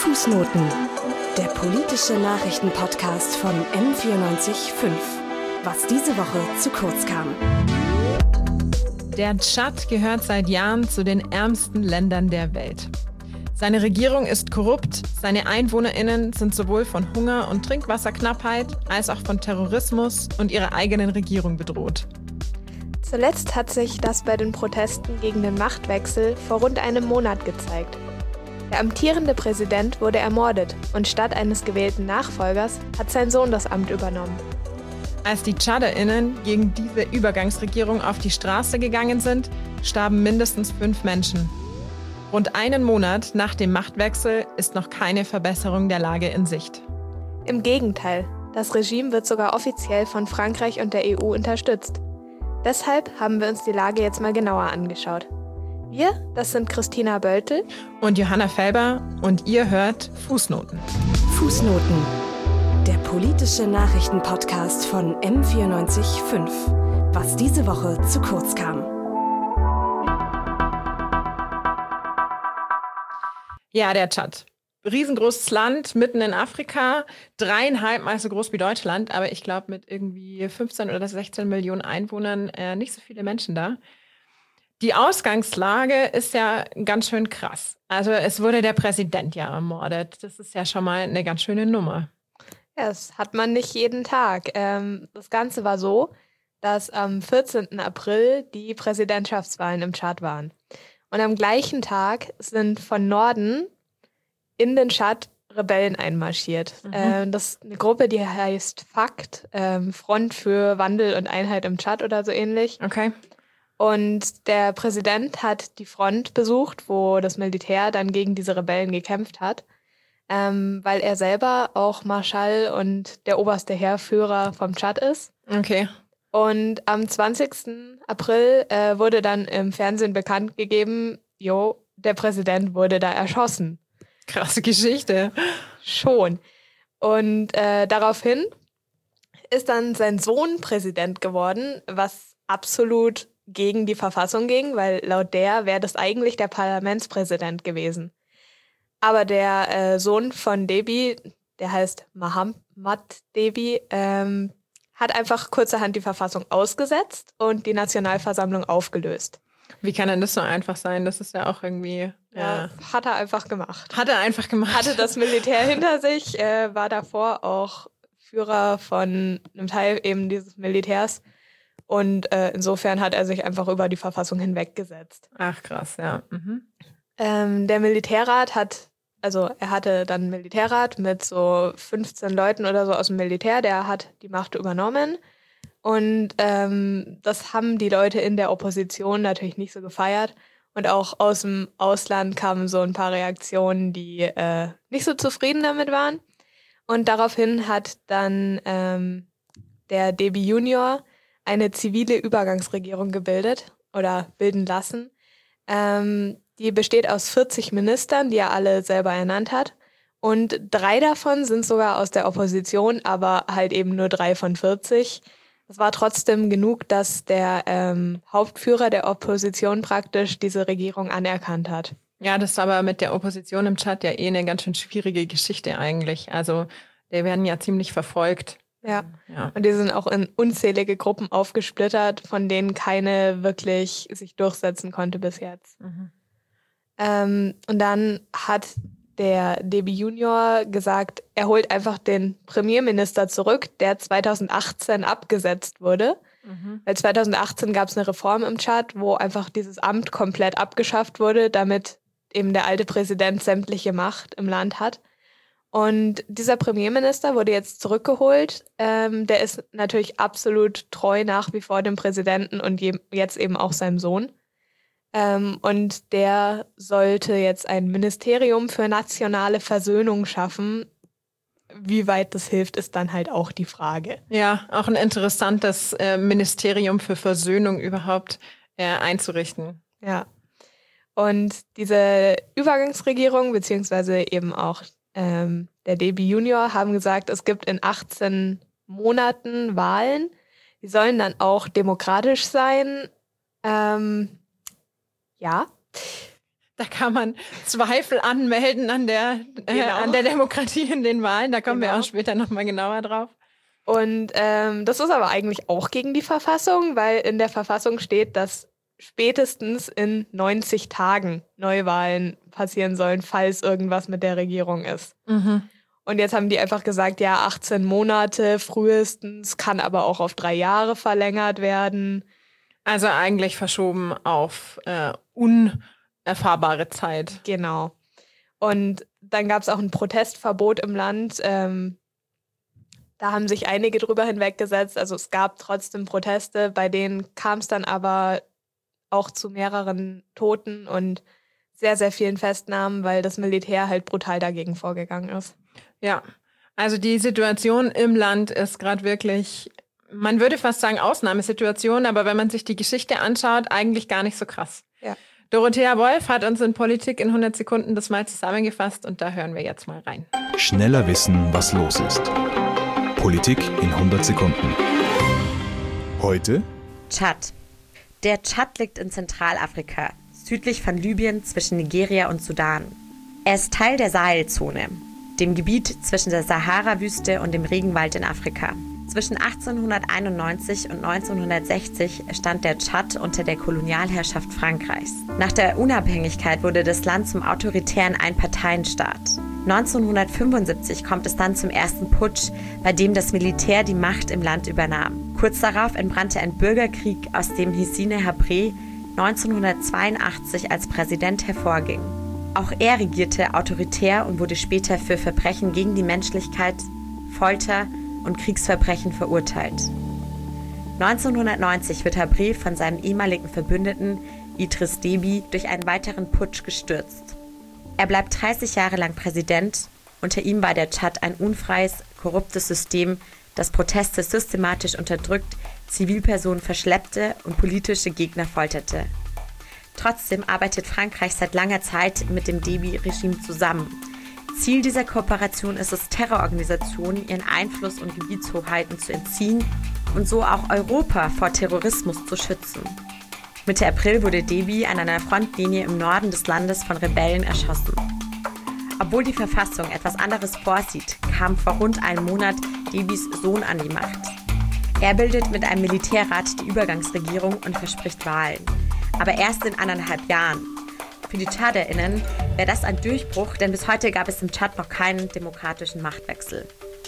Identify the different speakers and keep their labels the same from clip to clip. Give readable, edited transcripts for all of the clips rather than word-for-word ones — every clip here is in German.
Speaker 1: Fußnoten, der politische Nachrichtenpodcast von M94.5. Was diese Woche zu kurz kam.
Speaker 2: Der Tschad gehört seit Jahren zu den ärmsten Ländern der Welt. Seine Regierung ist korrupt, seine EinwohnerInnen sind sowohl von Hunger und Trinkwasserknappheit als auch von Terrorismus und ihrer eigenen Regierung bedroht.
Speaker 3: Zuletzt hat sich das bei den Protesten gegen den Machtwechsel vor rund einem Monat gezeigt. Der amtierende Präsident wurde ermordet und statt eines gewählten Nachfolgers hat sein Sohn das Amt übernommen.
Speaker 2: Als die TschaderInnen gegen diese Übergangsregierung auf die Straße gegangen sind, starben mindestens 5 Menschen. Rund einen Monat nach dem Machtwechsel ist noch keine Verbesserung der Lage in Sicht.
Speaker 3: Im Gegenteil, das Regime wird sogar offiziell von Frankreich und der EU unterstützt. Deshalb haben wir uns die Lage jetzt mal genauer angeschaut. Wir, das sind Christina Böltel
Speaker 2: und Johanna Felber und ihr hört Fußnoten.
Speaker 1: Fußnoten, der politische Nachrichtenpodcast von M94.5. Was diese Woche zu kurz kam.
Speaker 2: Ja, der Tschad. Riesengroßes Land, mitten in Afrika, 3,5-mal so groß wie Deutschland, aber ich glaube mit irgendwie 15 oder 16 Millionen Einwohnern nicht so viele Menschen da. Die Ausgangslage ist ja ganz schön krass. Also es wurde der Präsident ja ermordet. Das ist ja schon mal eine ganz schöne Nummer.
Speaker 3: Ja, das hat man nicht jeden Tag. Das Ganze war so, dass am 14. April die Präsidentschaftswahlen im Tschad waren. Und am gleichen Tag sind von Norden in den Tschad Rebellen einmarschiert. Das ist eine Gruppe, die heißt FACT, Front für Wandel und Einheit im Tschad oder so ähnlich.
Speaker 2: Okay.
Speaker 3: Und der Präsident hat die Front besucht, wo das Militär dann gegen diese Rebellen gekämpft hat, weil er selber auch Marschall und der oberste Heerführer vom Tschad ist.
Speaker 2: Okay.
Speaker 3: Und am 20. April wurde dann im Fernsehen bekannt gegeben, der Präsident wurde da erschossen.
Speaker 2: Krasse Geschichte.
Speaker 3: Schon. Und daraufhin ist dann sein Sohn Präsident geworden, was absolut gegen die Verfassung ging, weil laut der wäre das eigentlich der Parlamentspräsident gewesen. Aber der Sohn von Déby, der heißt Mahamat Déby, hat einfach kurzerhand die Verfassung ausgesetzt und die Nationalversammlung aufgelöst.
Speaker 2: Wie kann denn das so einfach sein? Das ist ja auch irgendwie...
Speaker 3: Ja, hat er einfach gemacht.
Speaker 2: Hatte
Speaker 3: das Militär hinter sich, war davor auch Führer von einem Teil eben dieses Militärs. Und insofern hat er sich einfach über die Verfassung hinweggesetzt.
Speaker 2: Ach krass, ja.
Speaker 3: Der Militärrat er hatte dann einen Militärrat mit so 15 Leuten oder so aus dem Militär, der hat die Macht übernommen. Und das haben die Leute in der Opposition natürlich nicht so gefeiert. Und auch aus dem Ausland kamen so ein paar Reaktionen, die nicht so zufrieden damit waren. Und daraufhin hat dann der Déby Junior eine zivile Übergangsregierung gebildet oder bilden lassen. Die besteht aus 40 Ministern, die er alle selber ernannt hat. Und 3 davon sind sogar aus der Opposition, aber halt eben nur 3 von 40. Das war trotzdem genug, dass der Hauptführer der Opposition praktisch diese Regierung anerkannt hat.
Speaker 2: Ja, das ist aber mit der Opposition im Tschad ja eine ganz schön schwierige Geschichte eigentlich. Also die werden ja ziemlich verfolgt.
Speaker 3: Ja, und die sind auch in unzählige Gruppen aufgesplittert, von denen keine wirklich sich durchsetzen konnte bis jetzt. Und dann hat der Déby Junior gesagt, er holt einfach den Premierminister zurück, der 2018 abgesetzt wurde. Weil 2018 gab es eine Reform im Tschad, wo einfach dieses Amt komplett abgeschafft wurde, damit eben der alte Präsident sämtliche Macht im Land hat. Und dieser Premierminister wurde jetzt zurückgeholt. Der ist natürlich absolut treu nach wie vor dem Präsidenten und jetzt eben auch seinem Sohn. Und der sollte jetzt ein Ministerium für nationale Versöhnung schaffen. Wie weit das hilft, ist dann halt auch die Frage.
Speaker 2: Ja, auch ein interessantes Ministerium für Versöhnung überhaupt einzurichten.
Speaker 3: Ja. Und diese Übergangsregierung, beziehungsweise eben auch der Déby Junior, haben gesagt, es gibt in 18 Monaten Wahlen. Die sollen dann auch demokratisch sein. Ja.
Speaker 2: Da kann man Zweifel anmelden an der Demokratie in den Wahlen. Da kommen wir auch später nochmal genauer drauf.
Speaker 3: Und das ist aber eigentlich auch gegen die Verfassung, weil in der Verfassung steht, dass spätestens in 90 Tagen Neuwahlen passieren sollen, falls irgendwas mit der Regierung ist.
Speaker 2: Mhm.
Speaker 3: Und jetzt haben die einfach gesagt, ja, 18 Monate frühestens, kann aber auch auf 3 Jahre verlängert werden.
Speaker 2: Also eigentlich verschoben auf unerfahrbare Zeit.
Speaker 3: Genau. Und dann gab es auch ein Protestverbot im Land. Da haben sich einige drüber hinweggesetzt. Also es gab trotzdem Proteste, bei denen kam es dann aber auch zu mehreren Toten und sehr, sehr vielen Festnahmen, weil das Militär halt brutal dagegen vorgegangen ist.
Speaker 2: Ja, also die Situation im Land ist gerade wirklich, man würde fast sagen Ausnahmesituation, aber wenn man sich die Geschichte anschaut, eigentlich gar nicht so krass.
Speaker 3: Ja.
Speaker 2: Dorothea Wolf hat uns in Politik in 100 Sekunden das mal zusammengefasst und da hören wir jetzt mal rein.
Speaker 4: Schneller wissen, was los ist. Politik in 100 Sekunden. Heute
Speaker 5: Tschad. Der Tschad liegt in Zentralafrika, südlich von Libyen zwischen Nigeria und Sudan. Er ist Teil der Sahelzone, dem Gebiet zwischen der Sahara-Wüste und dem Regenwald in Afrika. Zwischen 1891 und 1960 stand der Tschad unter der Kolonialherrschaft Frankreichs. Nach der Unabhängigkeit wurde das Land zum autoritären Einparteienstaat. 1975 kommt es dann zum ersten Putsch, bei dem das Militär die Macht im Land übernahm. Kurz darauf entbrannte ein Bürgerkrieg, aus dem Hissine Habré 1982 als Präsident hervorging. Auch er regierte autoritär und wurde später für Verbrechen gegen die Menschlichkeit, Folter und Kriegsverbrechen verurteilt. 1990 wird Habré von seinem ehemaligen Verbündeten Idriss Déby durch einen weiteren Putsch gestürzt. Er bleibt 30 Jahre lang Präsident. Unter ihm war der Tschad ein unfreies, korruptes System, das Proteste systematisch unterdrückt, Zivilpersonen verschleppte und politische Gegner folterte. Trotzdem arbeitet Frankreich seit langer Zeit mit dem Déby-Regime zusammen. Ziel dieser Kooperation ist es, Terrororganisationen ihren Einfluss und Gebietshoheiten zu entziehen und so auch Europa vor Terrorismus zu schützen. Mitte April wurde Déby an einer Frontlinie im Norden des Landes von Rebellen erschossen. Obwohl die Verfassung etwas anderes vorsieht, kam vor rund einem Monat Débys Sohn an die Macht. Er bildet mit einem Militärrat die Übergangsregierung und verspricht Wahlen. Aber erst in 1,5 Jahren. Für die TschaderInnen wäre das ein Durchbruch, denn bis heute gab es im Tschad noch keinen demokratischen Machtwechsel.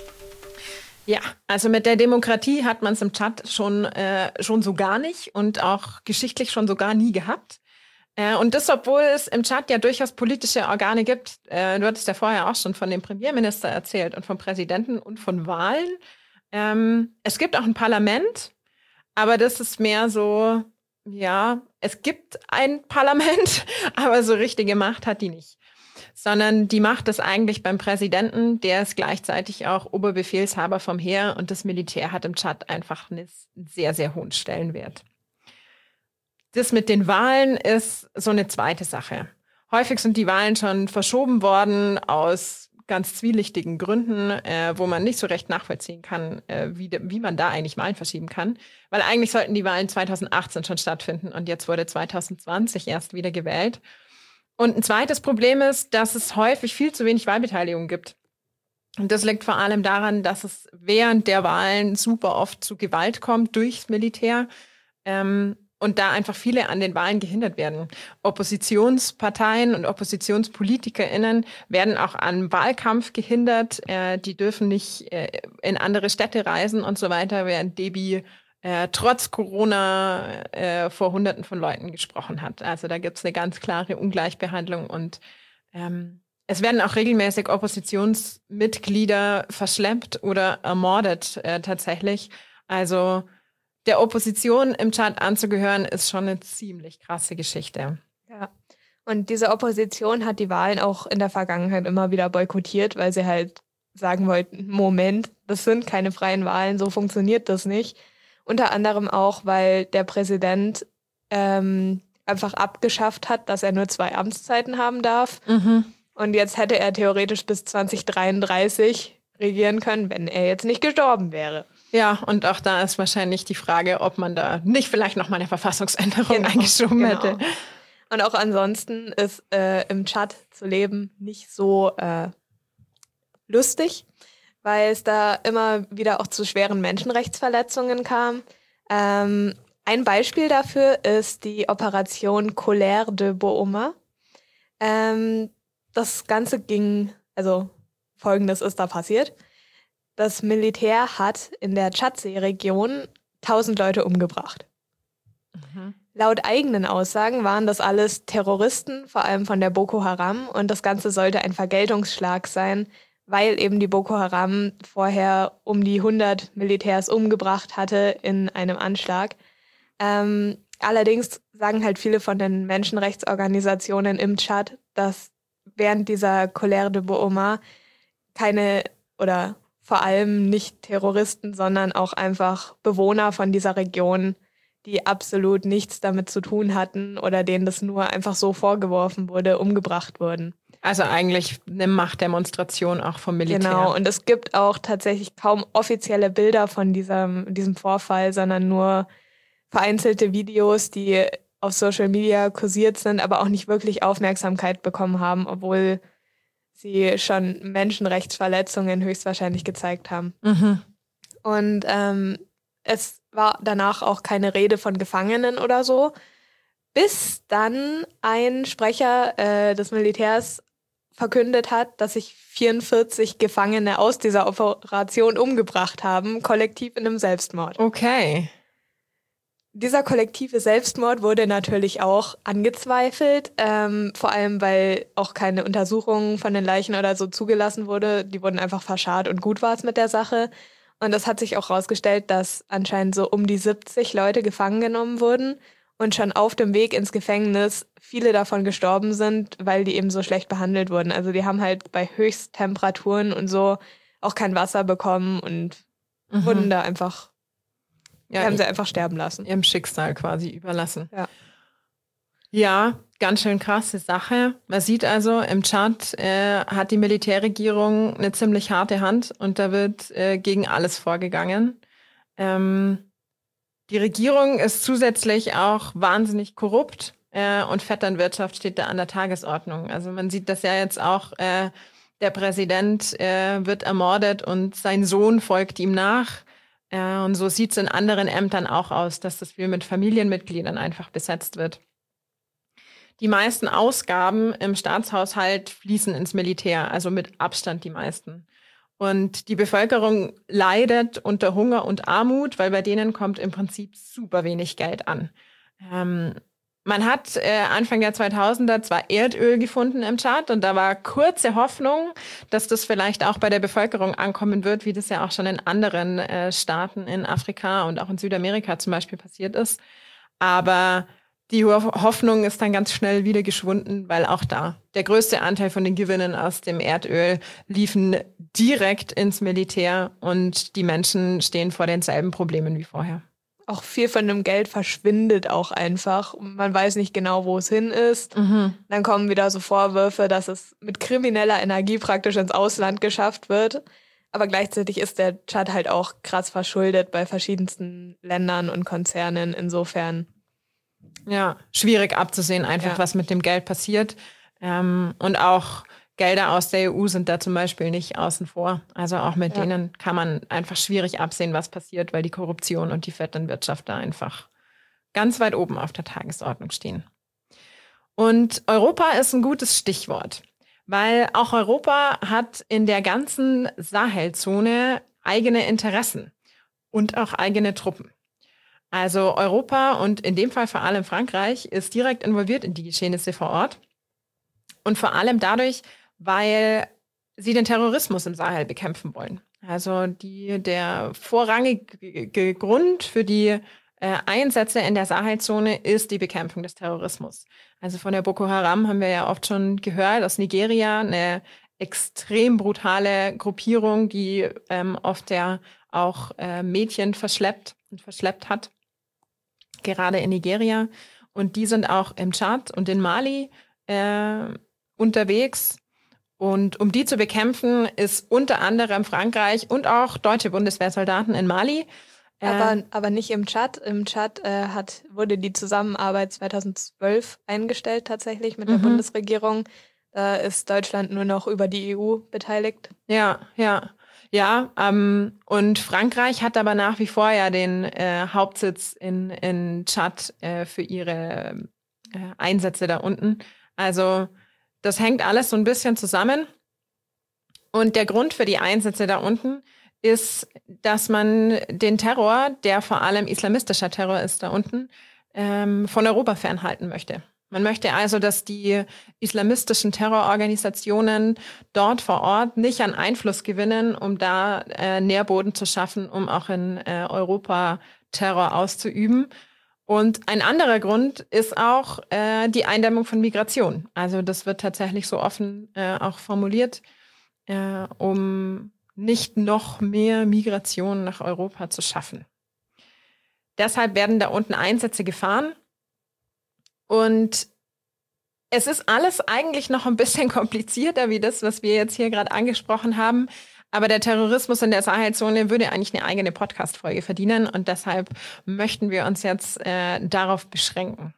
Speaker 2: Ja, also mit der Demokratie hat man es im Tschad schon so gar nicht und auch geschichtlich schon so gar nie gehabt. Und das, obwohl es im Tschad ja durchaus politische Organe gibt. Du hattest ja vorher auch schon von dem Premierminister erzählt und vom Präsidenten und von Wahlen. Es gibt auch ein Parlament, aber das ist mehr so, ja, es gibt ein Parlament, aber so richtige Macht hat die nicht. Sondern die Macht ist eigentlich beim Präsidenten, der ist gleichzeitig auch Oberbefehlshaber vom Heer und das Militär hat im Tschad einfach einen sehr, sehr hohen Stellenwert. Das mit den Wahlen ist so eine zweite Sache. Häufig sind die Wahlen schon verschoben worden aus ganz zwielichtigen Gründen, wo man nicht so recht nachvollziehen kann, wie man da eigentlich Wahlen verschieben kann. Weil eigentlich sollten die Wahlen 2018 schon stattfinden und jetzt wurde 2020 erst wieder gewählt. Und ein zweites Problem ist, dass es häufig viel zu wenig Wahlbeteiligung gibt. Und das liegt vor allem daran, dass es während der Wahlen super oft zu Gewalt kommt durchs Militär und da einfach viele an den Wahlen gehindert werden. Oppositionsparteien und OppositionspolitikerInnen werden auch am Wahlkampf gehindert. Die dürfen nicht in andere Städte reisen und so weiter, während Déby trotz Corona vor Hunderten von Leuten gesprochen hat. Also da gibt es eine ganz klare Ungleichbehandlung und es werden auch regelmäßig Oppositionsmitglieder verschleppt oder ermordet tatsächlich. Also der Opposition im Tschad anzugehören, ist schon eine ziemlich krasse Geschichte.
Speaker 3: Ja. Und diese Opposition hat die Wahlen auch in der Vergangenheit immer wieder boykottiert, weil sie halt sagen wollten, Moment, das sind keine freien Wahlen, so funktioniert das nicht. Unter anderem auch, weil der Präsident einfach abgeschafft hat, dass er nur 2 Amtszeiten haben darf.
Speaker 2: Mhm.
Speaker 3: Und jetzt hätte er theoretisch bis 2033 regieren können, wenn er jetzt nicht gestorben wäre.
Speaker 2: Ja, und auch da ist wahrscheinlich die Frage, ob man da nicht vielleicht noch mal eine Verfassungsänderung eingeschoben hätte.
Speaker 3: Und auch ansonsten ist im Tschad zu leben nicht so lustig, weil es da immer wieder auch zu schweren Menschenrechtsverletzungen kam. Ein Beispiel dafür ist die Operation Colère de Booma. Das Ganze Folgendes ist da passiert. Das Militär hat in der Tschadsee-Region 1000 Leute umgebracht. Mhm. Laut eigenen Aussagen waren das alles Terroristen, vor allem von der Boko Haram. Und das Ganze sollte ein Vergeltungsschlag sein, weil eben die Boko Haram vorher um die 100 Militärs umgebracht hatte in einem Anschlag. Allerdings sagen halt viele von den Menschenrechtsorganisationen im Tschad, dass während dieser Colère de Booma keine oder vor allem nicht Terroristen, sondern auch einfach Bewohner von dieser Region, die absolut nichts damit zu tun hatten oder denen das nur einfach so vorgeworfen wurde, umgebracht wurden.
Speaker 2: Also eigentlich eine Machtdemonstration auch vom Militär.
Speaker 3: Genau, und es gibt auch tatsächlich kaum offizielle Bilder von diesem Vorfall, sondern nur vereinzelte Videos, die auf Social Media kursiert sind, aber auch nicht wirklich Aufmerksamkeit bekommen haben, obwohl sie schon Menschenrechtsverletzungen höchstwahrscheinlich gezeigt haben.
Speaker 2: Mhm.
Speaker 3: Und es war danach auch keine Rede von Gefangenen oder so, bis dann ein Sprecher des Militärs verkündet hat, dass sich 44 Gefangene aus dieser Operation umgebracht haben, kollektiv in einem Selbstmord.
Speaker 2: Okay.
Speaker 3: Dieser kollektive Selbstmord wurde natürlich auch angezweifelt, vor allem weil auch keine Untersuchung von den Leichen oder so zugelassen wurde. Die wurden einfach verscharrt und gut war es mit der Sache. Und es hat sich auch herausgestellt, dass anscheinend so um die 70 Leute gefangen genommen wurden und schon auf dem Weg ins Gefängnis viele davon gestorben sind, weil die eben so schlecht behandelt wurden. Also die haben halt bei Höchsttemperaturen und so auch kein Wasser bekommen und wurden da einfach... Ja, haben sie einfach sterben lassen.
Speaker 2: Ihrem Schicksal quasi überlassen.
Speaker 3: Ja.
Speaker 2: Ja, ganz schön krasse Sache. Man sieht also, im Tschad hat die Militärregierung eine ziemlich harte Hand und da wird gegen alles vorgegangen. Die Regierung ist zusätzlich auch wahnsinnig korrupt und Vetternwirtschaft steht da an der Tagesordnung. Also man sieht das ja jetzt auch, der Präsident wird ermordet und sein Sohn folgt ihm nach. Und so sieht es in anderen Ämtern auch aus, dass das viel mit Familienmitgliedern einfach besetzt wird. Die meisten Ausgaben im Staatshaushalt fließen ins Militär, also mit Abstand die meisten. Und die Bevölkerung leidet unter Hunger und Armut, weil bei denen kommt im Prinzip super wenig Geld an. Man hat Anfang der 2000er zwar Erdöl gefunden im Tschad und da war kurze Hoffnung, dass das vielleicht auch bei der Bevölkerung ankommen wird, wie das ja auch schon in anderen Staaten in Afrika und auch in Südamerika zum Beispiel passiert ist. Aber die Hoffnung ist dann ganz schnell wieder geschwunden, weil auch da der größte Anteil von den Gewinnen aus dem Erdöl liefen direkt ins Militär und die Menschen stehen vor denselben Problemen wie vorher.
Speaker 3: Auch viel von dem Geld verschwindet auch einfach. Man weiß nicht genau, wo es hin ist.
Speaker 2: Mhm.
Speaker 3: Dann kommen wieder so Vorwürfe, dass es mit krimineller Energie praktisch ins Ausland geschafft wird. Aber gleichzeitig ist der Tschad halt auch krass verschuldet bei verschiedensten Ländern und Konzernen. Insofern.
Speaker 2: Ja, schwierig abzusehen einfach, was mit dem Geld passiert. Und auch Gelder aus der EU sind da zum Beispiel nicht außen vor. Also auch mit denen kann man einfach schwierig absehen, was passiert, weil die Korruption und die Vetternwirtschaft da einfach ganz weit oben auf der Tagesordnung stehen. Und Europa ist ein gutes Stichwort, weil auch Europa hat in der ganzen Sahelzone eigene Interessen und auch eigene Truppen. Also Europa und in dem Fall vor allem Frankreich ist direkt involviert in die Geschehnisse vor Ort. Und vor allem dadurch, weil sie den Terrorismus im Sahel bekämpfen wollen. Also der vorrangige Grund für die Einsätze in der Sahelzone ist die Bekämpfung des Terrorismus. Also von der Boko Haram haben wir ja oft schon gehört, aus Nigeria, eine extrem brutale Gruppierung, die oft ja auch Mädchen verschleppt hat, gerade in Nigeria. Und die sind auch im Tschad und in Mali unterwegs. Und um die zu bekämpfen, ist unter anderem Frankreich und auch deutsche Bundeswehrsoldaten in Mali
Speaker 3: Aber nicht im Tschad. Im Tschad wurde die Zusammenarbeit 2012 eingestellt tatsächlich mit der Bundesregierung. Da ist Deutschland nur noch über die EU beteiligt.
Speaker 2: Ja. Und Frankreich hat aber nach wie vor ja den Hauptsitz in Tschad für ihre Einsätze da unten. Also das hängt alles so ein bisschen zusammen. Und der Grund für die Einsätze da unten ist, dass man den Terror, der vor allem islamistischer Terror ist da unten, von Europa fernhalten möchte. Man möchte also, dass die islamistischen Terrororganisationen dort vor Ort nicht an Einfluss gewinnen, um da Nährboden zu schaffen, um auch in Europa Terror auszuüben. Und ein anderer Grund ist auch die Eindämmung von Migration. Also das wird tatsächlich so offen auch formuliert, um nicht noch mehr Migration nach Europa zu schaffen. Deshalb werden da unten Einsätze gefahren. Und es ist alles eigentlich noch ein bisschen komplizierter wie das, was wir jetzt hier gerade angesprochen haben. Aber der Terrorismus in der Sahelzone würde eigentlich eine eigene Podcast-Folge verdienen. Und deshalb möchten wir uns jetzt darauf beschränken.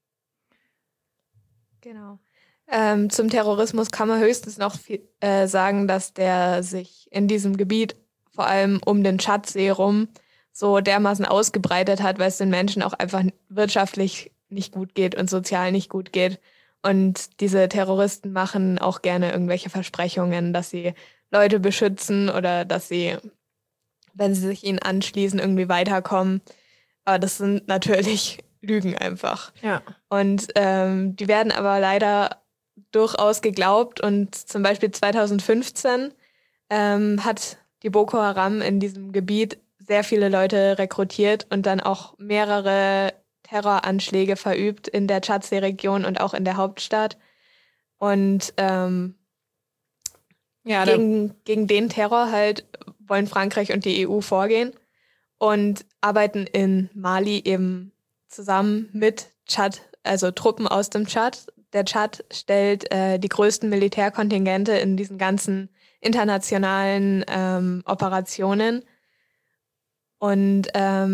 Speaker 3: Genau. Zum Terrorismus kann man höchstens noch sagen, dass der sich in diesem Gebiet, vor allem um den Tschadsee rum, so dermaßen ausgebreitet hat, weil es den Menschen auch einfach wirtschaftlich nicht gut geht und sozial nicht gut geht. Und diese Terroristen machen auch gerne irgendwelche Versprechungen, dass sie Leute beschützen oder dass sie, wenn sie sich ihnen anschließen, irgendwie weiterkommen. Aber das sind natürlich Lügen einfach.
Speaker 2: Ja.
Speaker 3: Und die werden aber leider durchaus geglaubt. Und zum Beispiel 2015 hat die Boko Haram in diesem Gebiet sehr viele Leute rekrutiert und dann auch mehrere Terroranschläge verübt in der Tschadsee-Region und auch in der Hauptstadt. Und gegen den Terror halt wollen Frankreich und die EU vorgehen und arbeiten in Mali eben zusammen mit Tschad, also Truppen aus dem Tschad. Der Tschad stellt die größten Militärkontingente in diesen ganzen internationalen Operationen. Und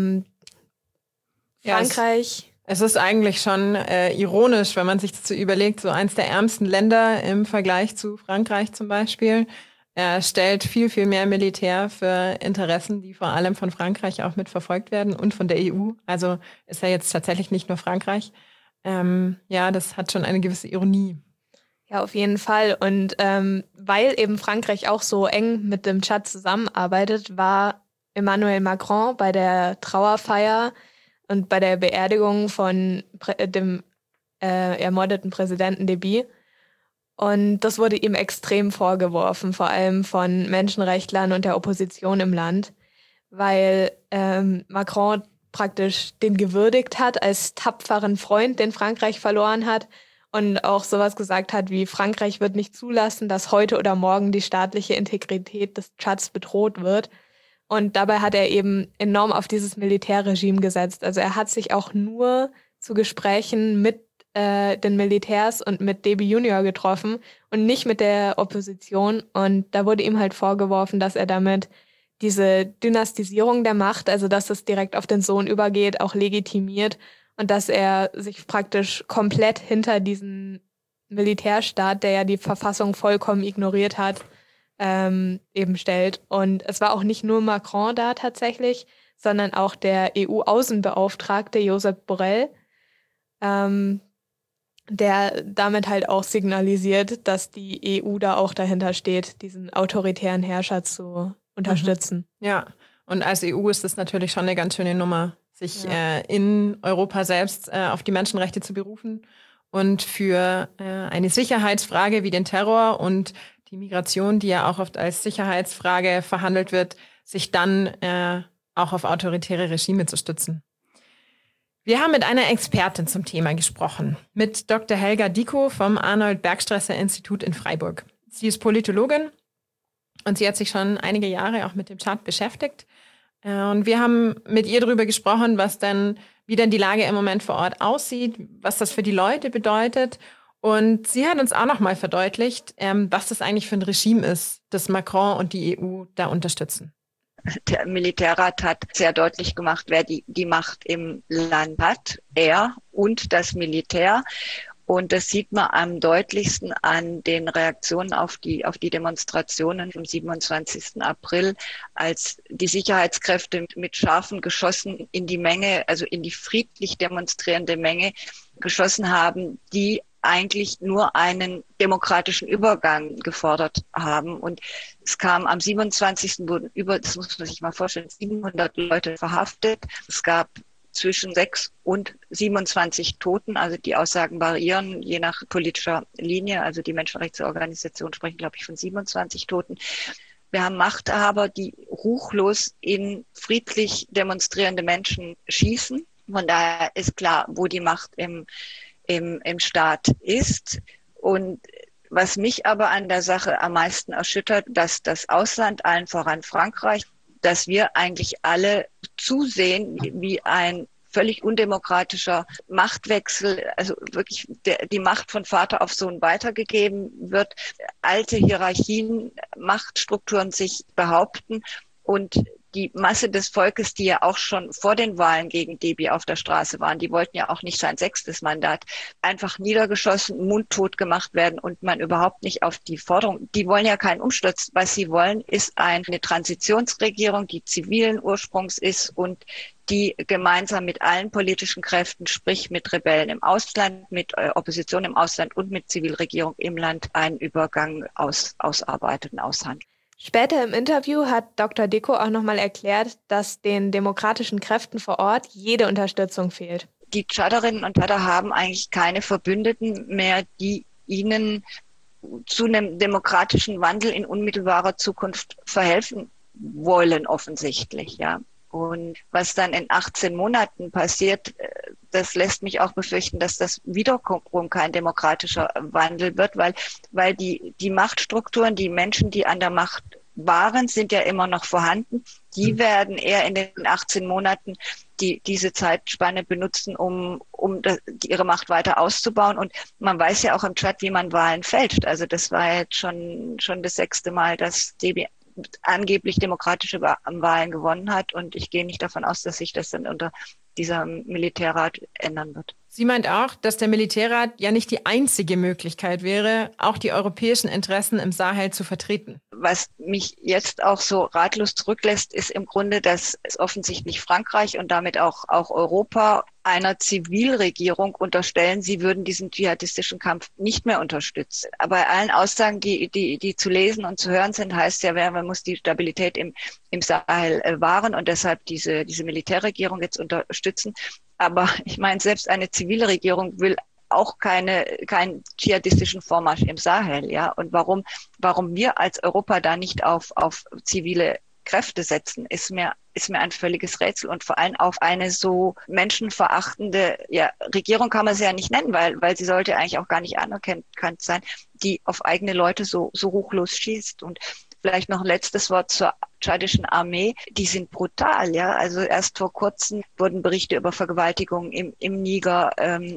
Speaker 3: Frankreich...
Speaker 2: Es ist eigentlich schon ironisch, wenn man sich das so überlegt, so eins der ärmsten Länder im Vergleich zu Frankreich zum Beispiel, stellt viel, viel mehr Militär für Interessen, die vor allem von Frankreich auch mitverfolgt werden und von der EU. Also ist ja jetzt tatsächlich nicht nur Frankreich. Das hat schon eine gewisse Ironie.
Speaker 3: Ja, auf jeden Fall. Und weil eben Frankreich auch so eng mit dem Tschad zusammenarbeitet, war Emmanuel Macron bei der Trauerfeier und bei der Beerdigung von dem ermordeten Präsidenten Déby. Und das wurde ihm extrem vorgeworfen, vor allem von Menschenrechtlern und der Opposition im Land, weil Macron praktisch den gewürdigt hat als tapferen Freund, den Frankreich verloren hat und auch sowas gesagt hat wie, Frankreich wird nicht zulassen, dass heute oder morgen die staatliche Integrität des Tschads bedroht wird. Und dabei hat er eben enorm auf dieses Militärregime gesetzt. Also er hat sich auch nur zu Gesprächen mit den Militärs und mit Déby Junior getroffen und nicht mit der Opposition. Und da wurde ihm halt vorgeworfen, dass er damit diese Dynastisierung der Macht, also dass es direkt auf den Sohn übergeht, auch legitimiert und dass er sich praktisch komplett hinter diesen Militärstaat, der ja die Verfassung vollkommen ignoriert hat, eben stellt. Und es war auch nicht nur Macron da tatsächlich, sondern auch der EU-Außenbeauftragte Josep Borrell, der damit halt auch signalisiert, dass die EU da auch dahinter steht, diesen autoritären Herrscher zu unterstützen.
Speaker 2: Ja, und als EU ist das natürlich schon eine ganz schöne Nummer, sich in Europa selbst auf die Menschenrechte zu berufen und für eine Sicherheitsfrage wie den Terror und die Migration, die ja auch oft als Sicherheitsfrage verhandelt wird, sich dann auch auf autoritäre Regime zu stützen. Wir haben mit einer Expertin zum Thema gesprochen, mit Dr. Helga Dickow vom Arnold-Bergstresser-Institut in Freiburg. Sie ist Politologin und sie hat sich schon einige Jahre auch mit dem Tschad beschäftigt. Und wir haben mit ihr darüber gesprochen, wie denn die Lage im Moment vor Ort aussieht, was das für die Leute bedeutet. Und sie hat uns auch nochmal verdeutlicht, was das eigentlich für ein Regime ist, das Macron und die EU da unterstützen.
Speaker 6: Der Militärrat hat sehr deutlich gemacht, wer die Macht im Land hat, er und das Militär. Und das sieht man am deutlichsten an den Reaktionen auf die Demonstrationen vom 27. April, als die Sicherheitskräfte mit scharfen Geschossen in die Menge, also in die friedlich demonstrierende Menge geschossen haben, die eigentlich nur einen demokratischen Übergang gefordert haben. Und es kam am 27. wurden das muss man sich mal vorstellen, 700 Leute verhaftet. Es gab zwischen 6 und 27 Toten, also die Aussagen variieren je nach politischer Linie. Also die Menschenrechtsorganisationen sprechen, glaube ich, von 27 Toten. Wir haben Machthaber, die ruchlos in friedlich demonstrierende Menschen schießen. Von daher ist klar, wo die Macht im Staat ist. Und was mich aber an der Sache am meisten erschüttert, dass das Ausland, allen voran Frankreich, dass wir eigentlich alle zusehen, wie ein völlig undemokratischer Machtwechsel, also wirklich die Macht von Vater auf Sohn weitergegeben wird, alte Hierarchien, Machtstrukturen sich behaupten und die Masse des Volkes, die ja auch schon vor den Wahlen gegen Déby auf der Straße waren, die wollten ja auch nicht sein 6. Mandat, einfach niedergeschossen, mundtot gemacht werden und man überhaupt nicht auf die Forderung, die wollen ja keinen Umsturz. Was sie wollen, ist eine Transitionsregierung, die zivilen Ursprungs ist und die gemeinsam mit allen politischen Kräften, sprich mit Rebellen im Ausland, mit Opposition im Ausland und mit Zivilregierung im Land einen Übergang ausarbeitet und aushandelt.
Speaker 3: Später im Interview hat Dr. Dicko auch nochmal erklärt, dass den demokratischen Kräften vor Ort jede Unterstützung fehlt.
Speaker 6: Die Tschaderinnen und Tschader haben eigentlich keine Verbündeten mehr, die ihnen zu einem demokratischen Wandel in unmittelbarer Zukunft verhelfen wollen, offensichtlich, ja. Und was dann in 18 Monaten passiert, das lässt mich auch befürchten, dass das wiederum kein demokratischer Wandel wird, weil die Machtstrukturen, die Menschen, die an der Macht waren, sind ja immer noch vorhanden. Die werden eher in den 18 Monaten diese Zeitspanne benutzen, um ihre Macht weiter auszubauen. Und man weiß ja auch im Tschad, wie man Wahlen fälscht. Also das war jetzt schon das 6. Mal, dass Déby angeblich demokratische Wahlen gewonnen hat. Und ich gehe nicht davon aus, dass sich das dann unter dieser Militärrat ändern wird.
Speaker 2: Sie meint auch, dass der Militärrat ja nicht die einzige Möglichkeit wäre, auch die europäischen Interessen im Sahel zu vertreten.
Speaker 6: Was mich jetzt auch so ratlos zurücklässt, ist im Grunde, dass es offensichtlich Frankreich und damit auch Europa einer Zivilregierung unterstellen, sie würden diesen dschihadistischen Kampf nicht mehr unterstützen. Aber bei allen Aussagen, die zu lesen und zu hören sind, heißt ja, man muss die Stabilität im Sahel wahren und deshalb diese Militärregierung jetzt unterstützen. Aber ich meine, selbst eine zivile Regierung will auch keinen dschihadistischen Vormarsch im Sahel, ja. Und warum wir als Europa da nicht auf zivile Kräfte setzen, ist mir ein völliges Rätsel und vor allem auf eine so menschenverachtende, Regierung kann man sie ja nicht nennen, weil sie sollte eigentlich auch gar nicht anerkannt sein, die auf eigene Leute so ruchlos schießt. Und vielleicht noch ein letztes Wort zur tschadischen Armee. Die sind brutal, ja. Also erst vor kurzem wurden Berichte über Vergewaltigungen im Niger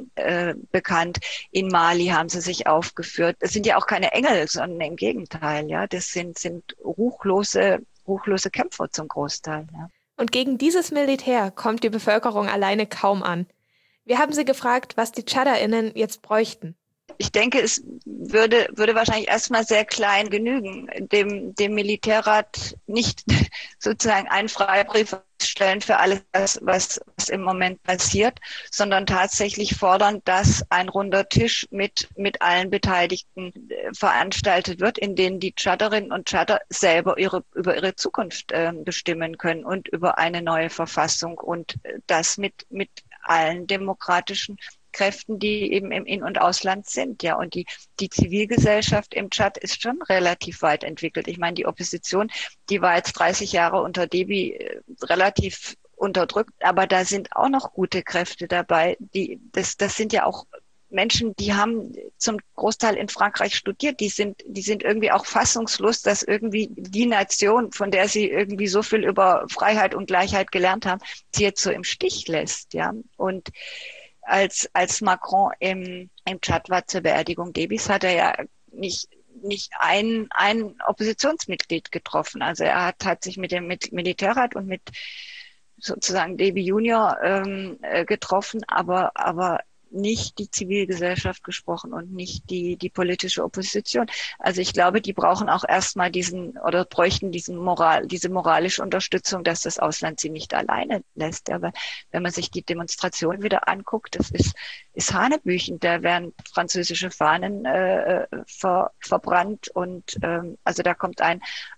Speaker 6: bekannt. In Mali haben sie sich aufgeführt. Das sind ja auch keine Engel, sondern im Gegenteil, ja. Das sind ruchlose Kämpfer zum Großteil, ja.
Speaker 3: Und gegen dieses Militär kommt die Bevölkerung alleine kaum an. Wir haben sie gefragt, was die TschaderInnen jetzt bräuchten.
Speaker 6: Ich denke, es würde wahrscheinlich erstmal sehr klein genügen, dem Militärrat nicht sozusagen einen Freibrief stellen für alles, was im Moment passiert, sondern tatsächlich fordern, dass ein runder Tisch mit allen Beteiligten veranstaltet wird, in denen die Tschaderinnen und Tschader selber über ihre Zukunft bestimmen können und über eine neue Verfassung und das mit allen demokratischen Kräften, die eben im In- und Ausland sind, ja. Und die Zivilgesellschaft im Tschad ist schon relativ weit entwickelt. Ich meine, die Opposition, die war jetzt 30 Jahre unter Déby relativ unterdrückt, aber da sind auch noch gute Kräfte dabei. Das sind ja auch Menschen, die haben zum Großteil in Frankreich studiert. Die sind irgendwie auch fassungslos, dass irgendwie die Nation, von der sie irgendwie so viel über Freiheit und Gleichheit gelernt haben, sie jetzt so im Stich lässt, ja. Und als Macron im Tschad war zur Beerdigung Débys, hat er ja nicht nicht ein Oppositionsmitglied getroffen. Also er hat sich mit dem Militärrat und mit sozusagen Deby Junior getroffen, aber nicht die Zivilgesellschaft gesprochen und nicht die politische Opposition. Also ich glaube, die brauchen auch erstmal bräuchten diese moralische Unterstützung, dass das Ausland sie nicht alleine lässt. Aber wenn man sich die Demonstration wieder anguckt, das ist hanebüchend. Da werden französische Fahnen verbrannt und also da kommt ein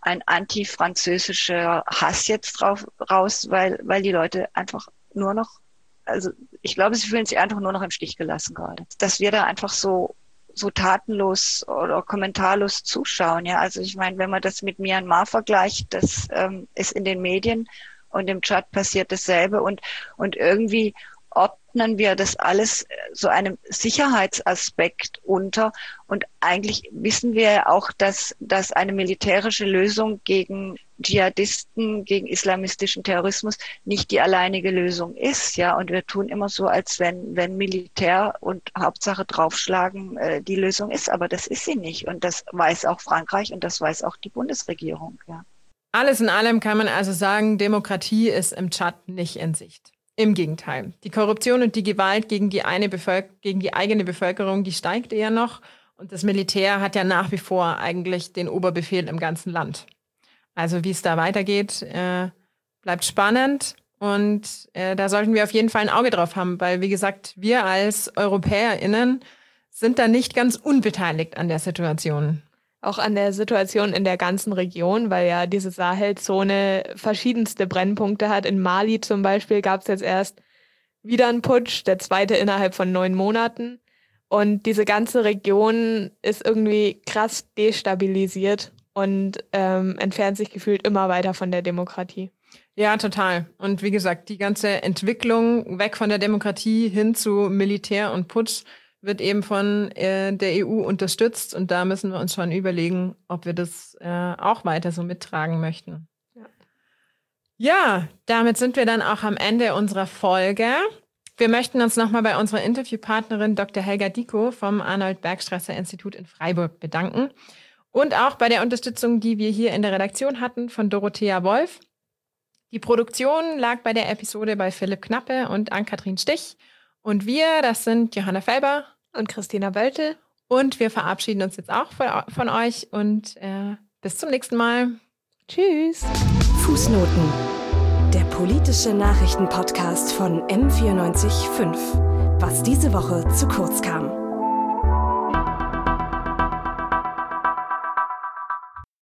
Speaker 6: antifranzösischer Hass jetzt raus, weil die Leute einfach nur noch, also ich glaube, sie fühlen sich einfach nur noch im Stich gelassen gerade. Dass wir da einfach so tatenlos oder kommentarlos zuschauen. Ja, also ich meine, wenn man das mit Myanmar vergleicht, das ist in den Medien und im Tschad passiert dasselbe und irgendwie ordnen wir das alles so einem Sicherheitsaspekt unter. Und eigentlich wissen wir ja auch, dass eine militärische Lösung gegen Dschihadisten, gegen islamistischen Terrorismus nicht die alleinige Lösung ist. Ja, und wir tun immer so, als wenn Militär und Hauptsache draufschlagen die Lösung ist. Aber das ist sie nicht. Und das weiß auch Frankreich und das weiß auch die Bundesregierung. Ja.
Speaker 2: Alles in allem kann man also sagen, Demokratie ist im Tschad nicht in Sicht. Im Gegenteil. Die Korruption und die Gewalt gegen die eigene Bevölkerung, die steigt eher noch. Und das Militär hat ja nach wie vor eigentlich den Oberbefehl im ganzen Land. Also wie es da weitergeht, bleibt spannend. Und da sollten wir auf jeden Fall ein Auge drauf haben, weil, wie gesagt, wir als EuropäerInnen sind da nicht ganz unbeteiligt an der Situation.
Speaker 3: Auch an der Situation in der ganzen Region, weil ja diese Sahelzone verschiedenste Brennpunkte hat. In Mali zum Beispiel gab es jetzt erst wieder einen Putsch, der zweite innerhalb von 9 Monaten. Und diese ganze Region ist irgendwie krass destabilisiert und entfernt sich gefühlt immer weiter von der Demokratie.
Speaker 2: Ja, total. Und wie gesagt, die ganze Entwicklung weg von der Demokratie hin zu Militär und Putsch wird eben von der EU unterstützt. Und da müssen wir uns schon überlegen, ob wir das auch weiter so mittragen möchten. Ja, damit sind wir dann auch am Ende unserer Folge. Wir möchten uns nochmal bei unserer Interviewpartnerin Dr. Helga Dickow vom Arnold-Bergstrasser-Institut in Freiburg bedanken. Und auch bei der Unterstützung, die wir hier in der Redaktion hatten, von Dorothea Wolf. Die Produktion lag bei der Episode bei Philipp Knappe und Ann-Kathrin Stich. Und wir, das sind Johanna Felber
Speaker 3: und Christina Böltel.
Speaker 2: Und wir verabschieden uns jetzt auch von euch und bis zum nächsten Mal.
Speaker 3: Tschüss.
Speaker 1: Fußnoten. Der politische Nachrichtenpodcast von M94.5. Was diese Woche zu kurz kam.